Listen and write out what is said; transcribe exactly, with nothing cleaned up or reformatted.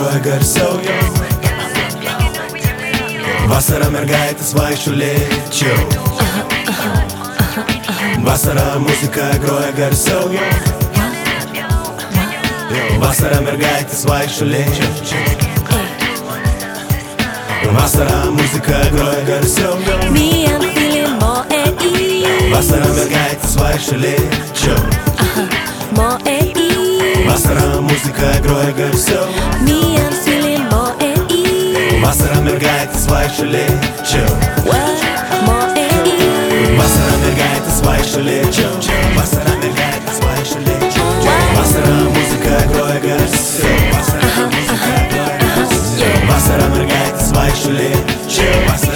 groja garsiau jau. Vasarą mergaitės vaikščio lėčiau. Vasarą muzika groja garsiau jau. Vasarą mergaitės vaikščio lėčiau. Vasarą muzika groja garsiau jau. Me, I'm feeling more at ease. Vasarą mergaitės vaikščio lėčiau. More at ease. Vasarą muzika groja garsiau. Me, I'm feeling more at ease. Vasarą mergaitės vaikščio lėčiau. What? More at ease. Vasarą mergaitės vaikščio lėčiau. Vasarą mergaitės vaikščio lėčiau. Vasarą muzika groja garsiau. Vasarą muzika groja garsiau. Vasarą mergaitės vaikščio lėčiau.